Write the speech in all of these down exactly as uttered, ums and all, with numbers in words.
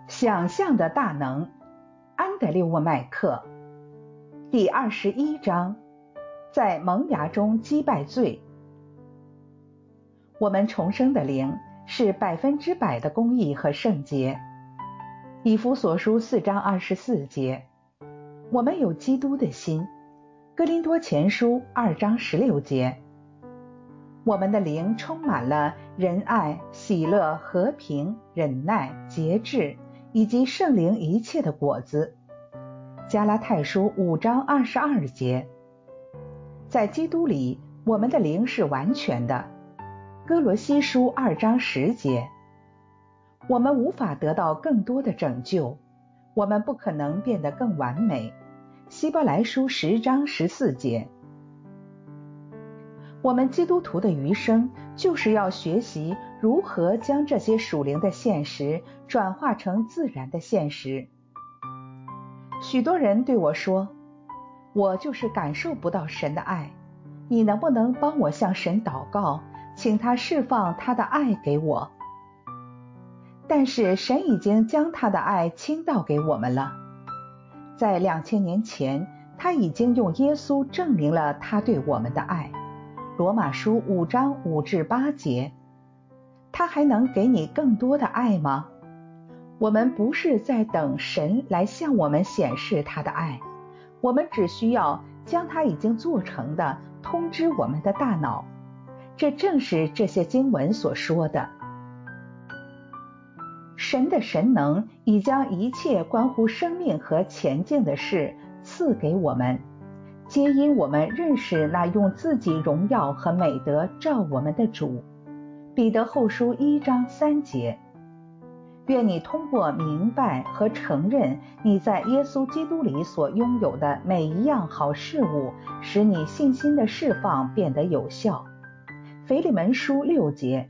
想象的大能，安德烈沃麦克。第二十一章，在萌芽中击败罪。我们重生的灵是百分之百的公义和圣洁。以弗所书四章二十四节，我们有基督的心。哥林多前书二章十六节，我们的灵充满了仁爱、喜乐、和平、忍耐、节制以及圣灵一切的果子。加拉太书五章二十二节，在基督里我们的灵是完全的。哥罗西书二章十节，我们无法得到更多的拯救，我们不可能变得更完美。希伯来书十章十四节，我们基督徒的余生就是要学习如何将这些属灵的现实转化成自然的现实。许多人对我说，我就是感受不到神的爱，你能不能帮我向神祷告，请他释放他的爱给我？但是神已经将他的爱倾倒给我们了。在两千年前，他已经用耶稣证明了他对我们的爱。罗马书五章五至八节，他还能给你更多的爱吗？我们不是在等神来向我们显示他的爱，我们只需要将他已经做成的通知我们的大脑。这正是这些经文所说的。神的神能已将一切关乎生命和前进的事赐给我们，皆因我们认识那用自己荣耀和美德照我们的主。彼得后书一章三节，愿你通过明白和承认你在耶稣基督里所拥有的每一样好事物，使你信心的释放变得有效。腓利门书六节，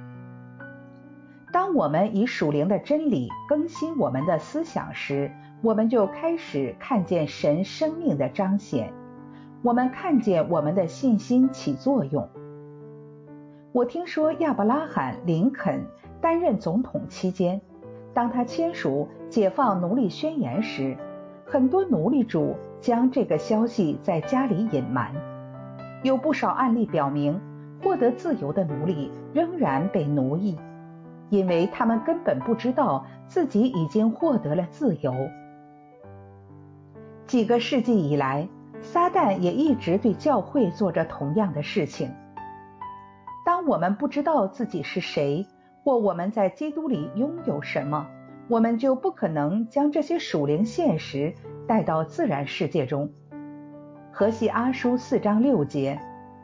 当我们以属灵的真理更新我们的思想时，我们就开始看见神生命的彰显，我们看见我们的信心起作用。我听说亚伯拉罕·林肯担任总统期间，当他签署解放奴隶宣言时，很多奴隶主将这个消息在家里隐瞒。有不少案例表明，获得自由的奴隶仍然被奴役，因为他们根本不知道自己已经获得了自由。几个世纪以来，撒旦也一直对教会做着同样的事情。当我们不知道自己是谁，或我们在基督里拥有什么，我们就不可能将这些属灵现实带到自然世界中。何西阿书四章六节，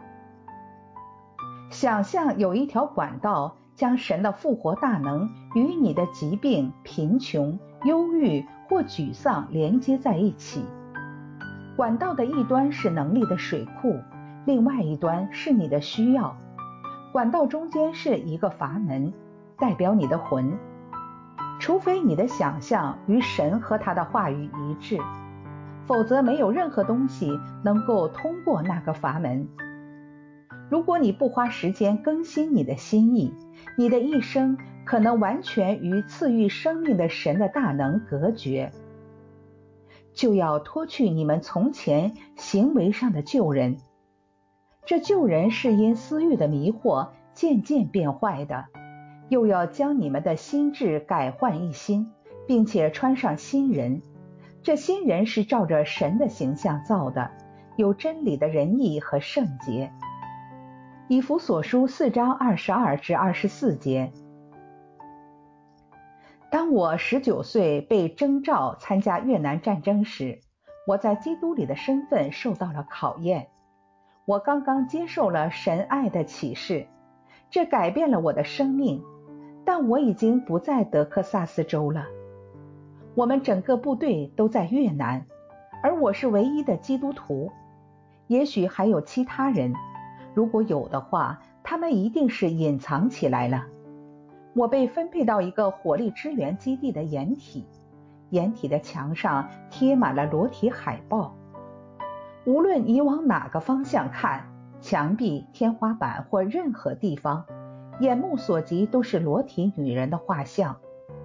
想象有一条管道将神的复活大能与你的疾病、贫穷、忧郁或沮丧连接在一起。管道的一端是能力的水库，另外一端是你的需要。管道中间是一个阀门，代表你的魂。除非你的想象与神和他的话语一致，否则没有任何东西能够通过那个阀门。如果你不花时间更新你的心意，你的一生可能完全与赐予生命的神的大能隔绝。就要脱去你们从前行为上的旧人，这旧人是因私欲的迷惑渐渐变坏的，又要将你们的心智改换一新，并且穿上新人。这新人是照着神的形象造的，有真理的仁义和圣洁。以弗所书四章二十二至二十四节，当我十九岁被征召参加越南战争时，我在基督里的身份受到了考验。我刚刚接受了神爱的启示，这改变了我的生命，但我已经不在德克萨斯州了。我们整个部队都在越南，而我是唯一的基督徒。也许还有其他人，如果有的话，他们一定是隐藏起来了。我被分配到一个火力支援基地的掩体，掩体的墙上贴满了裸体海报。无论你往哪个方向看，墙壁、天花板或任何地方，眼目所及都是裸体女人的画像。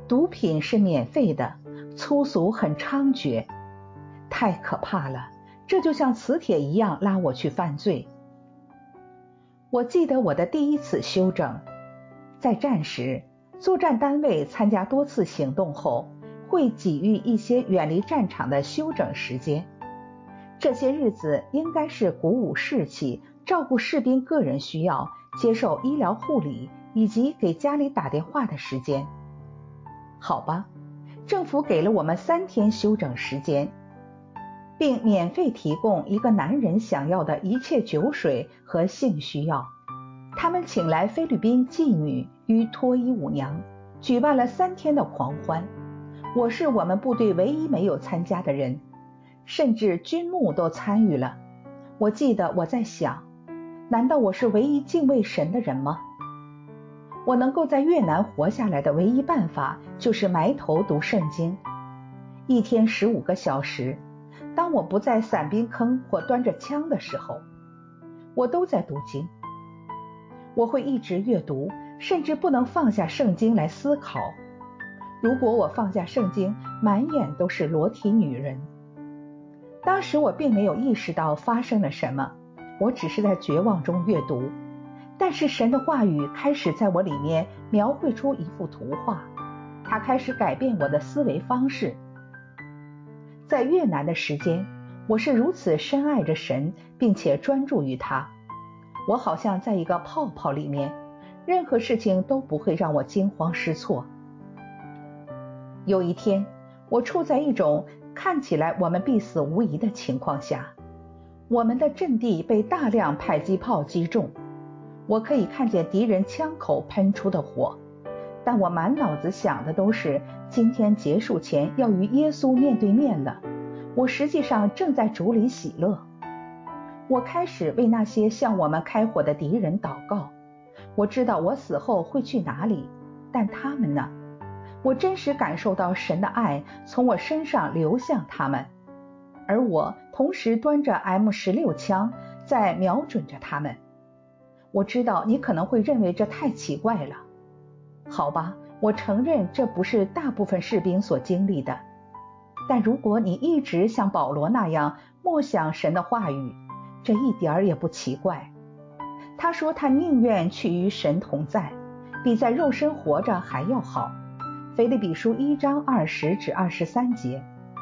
毒品是免费的，粗俗很猖獗，太可怕了，这就像磁铁一样拉我去犯罪。我记得我的第一次休整，在战时，作战单位参加多次行动后，会给予一些远离战场的休整时间。这些日子应该是鼓舞士气、照顾士兵个人需要、接受医疗护理以及给家里打电话的时间。好吧，政府给了我们三天休整时间，并免费提供一个男人想要的一切酒水和性需要。他们请来菲律宾妓女与脱衣舞娘，举办了三天的狂欢。我是我们部队唯一没有参加的人，甚至军牧都参与了。我记得我在想，难道我是唯一敬畏神的人吗？我能够在越南活下来的唯一办法就是埋头读圣经，一天十五个小时。当我不在伞兵坑或端着枪的时候，我都在读经。我会一直阅读，甚至不能放下圣经来思考。如果我放下圣经，满眼都是裸体女人。当时我并没有意识到发生了什么，我只是在绝望中阅读。但是神的话语开始在我里面描绘出一幅图画，它开始改变我的思维方式。在越南的时间，我是如此深爱着神，并且专注于他。我好像在一个泡泡里面，任何事情都不会让我惊慌失措。有一天，我处在一种看起来我们必死无疑的情况下，我们的阵地被大量迫击炮击中，我可以看见敌人枪口喷出的火，但我满脑子想的都是今天结束前要与耶稣面对面了。我实际上正在主里喜乐。我开始为那些向我们开火的敌人祷告。我知道我死后会去哪里，但他们呢？我真实感受到神的爱从我身上流向他们，而我同时端着 M 十六 枪在瞄准着他们。我知道你可能会认为这太奇怪了。好吧，我承认这不是大部分士兵所经历的。但如果你一直像保罗那样默想神的话语，这一点儿也不奇怪。他说他宁愿去与神同在，比在肉身活着还要好。腓立比书一章二十至二十三节。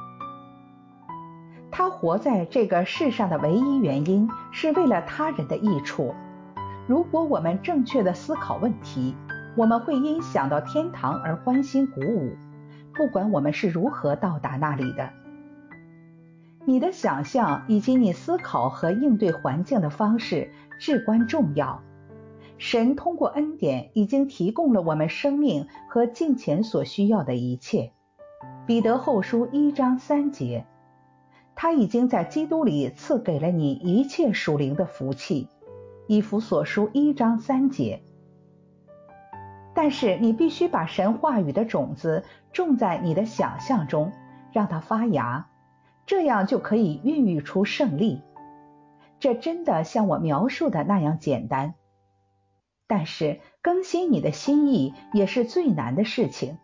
他活在这个世上的唯一原因是为了他人的益处。如果我们正确的思考问题，我们会因想到天堂而欢欣鼓舞，不管我们是如何到达那里的。你的想象以及你思考和应对环境的方式至关重要。神通过恩典已经提供了我们生命和敬虔所需要的一切。彼得后书一章三节，他已经在基督里赐给了你一切属灵的福气。以弗所书一章三节。但是你必须把神话语的种子种在你的想象中，让它发芽，这样就可以孕育出胜利。这真的像我描述的那样简单。但是更新你的心意也是最难的事情。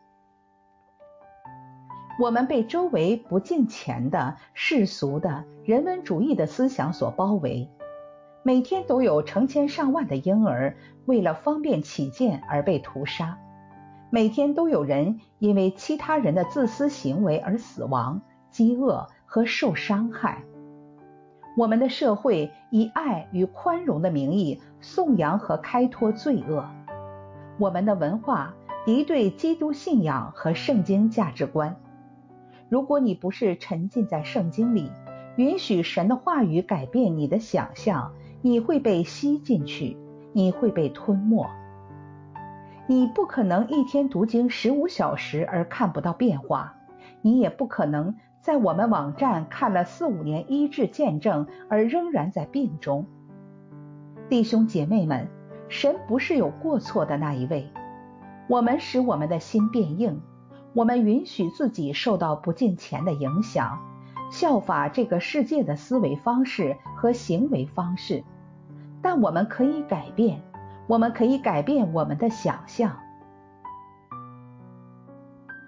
我们被周围不敬虔的、世俗的、人文主义的思想所包围，每天都有成千上万的婴儿为了方便起见而被屠杀，每天都有人因为其他人的自私行为而死亡、饥饿和受伤害。我们的社会以爱与宽容的名义颂扬和开脱罪恶。我们的文化敌对基督信仰和圣经价值观。如果你不是沉浸在圣经里，允许神的话语改变你的想象，你会被吸进去，你会被吞没。你不可能一天读经十五小时而看不到变化，你也不可能在我们网站看了四五年医治见证而仍然在病中。弟兄姐妹们，神不是有过错的那一位。我们使我们的心变硬，我们允许自己受到不敬虔的影响，效法这个世界的思维方式和行为方式。但我们可以改变，我们可以改变我们的想象。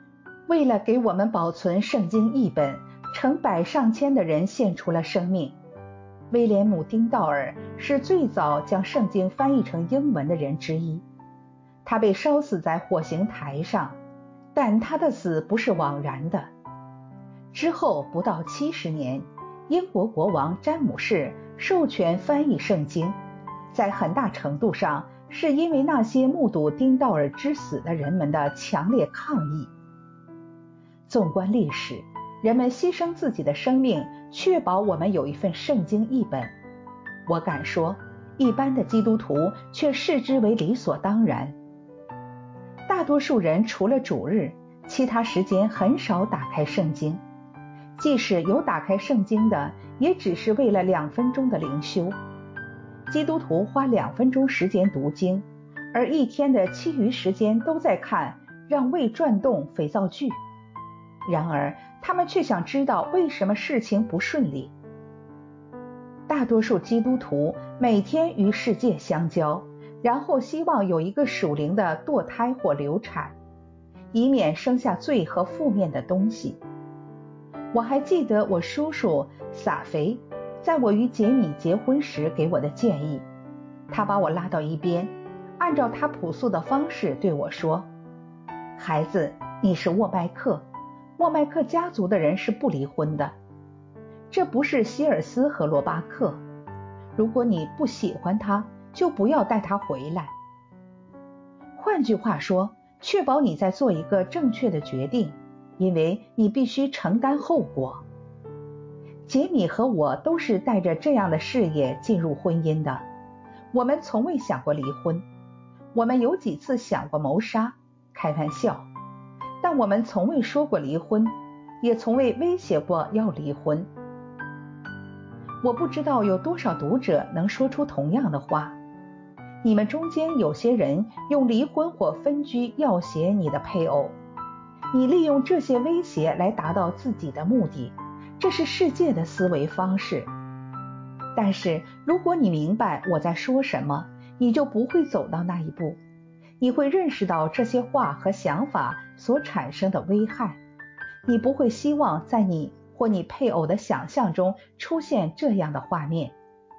为了给我们保存圣经译本，成百上千的人献出了生命。威廉姆·丁道尔是最早将圣经翻译成英文的人之一，他被烧死在火刑台上，但他的死不是枉然的。之后不到七十年，英国国王詹姆士授权翻译圣经，在很大程度上是因为那些目睹丁道尔之死的人们的强烈抗议。纵观历史，人们牺牲自己的生命，确保我们有一份圣经译本。我敢说，一般的基督徒却视之为理所当然。大多数人除了主日，其他时间很少打开圣经。即使有打开圣经的，也只是为了两分钟的灵修。基督徒花两分钟时间读经，而一天的其余时间都在看让胃转动肥皂剧。然而他们却想知道为什么事情不顺利。大多数基督徒每天与世界相交，然后希望有一个属灵的堕胎或流产，以免生下罪和负面的东西。我还记得我叔叔撒菲在我与杰米结婚时给我的建议，他把我拉到一边，按照他朴素的方式对我说：孩子，你是沃麦克，沃麦克家族的人是不离婚的，这不是希尔斯和罗巴克，如果你不喜欢他，就不要带他回来。换句话说，确保你在做一个正确的决定，因为你必须承担后果。杰米和我都是带着这样的视野进入婚姻的，我们从未想过离婚，我们有几次想过谋杀，开玩笑，但我们从未说过离婚，也从未威胁过要离婚。我不知道有多少读者能说出同样的话。你们中间有些人用离婚或分居要挟你的配偶，你利用这些威胁来达到自己的目的，这是世界的思维方式。但是如果你明白我在说什么，你就不会走到那一步，你会认识到这些话和想法所产生的危害，你不会希望在你或你配偶的想象中出现这样的画面。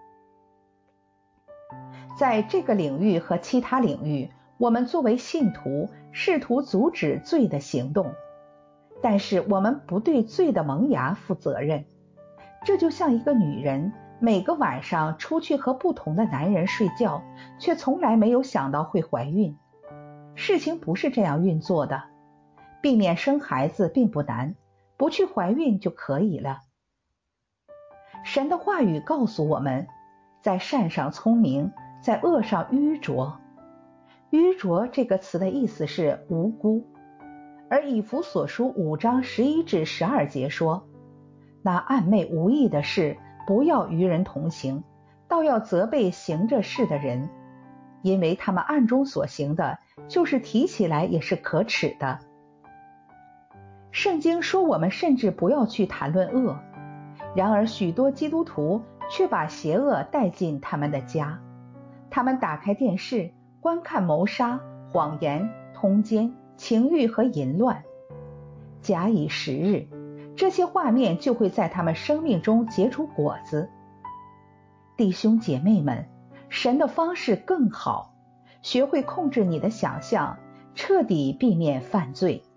在这个领域和其他领域，我们作为信徒试图阻止罪的行动，但是我们不对罪的萌芽负责任。这就像一个女人每个晚上出去和不同的男人睡觉，却从来没有想到会怀孕。事情不是这样运作的，避免生孩子并不难，不去怀孕就可以了。神的话语告诉我们，在善上聪明，在恶上愚拙。愚拙这个词的意思是无辜，而以弗所书五章十一至十二节说，那暗昧无益的事，不要与人同行，倒要责备行这事的人，因为他们暗中所行的，就是提起来也是可耻的。圣经说我们甚至不要去谈论恶，然而许多基督徒却把邪恶带进他们的家。他们打开电视，观看谋杀、谎言、通奸、情欲和淫乱。假以时日，这些画面就会在他们生命中结出果子。弟兄姐妹们，神的方式更好，学会控制你的想象，彻底避免犯罪。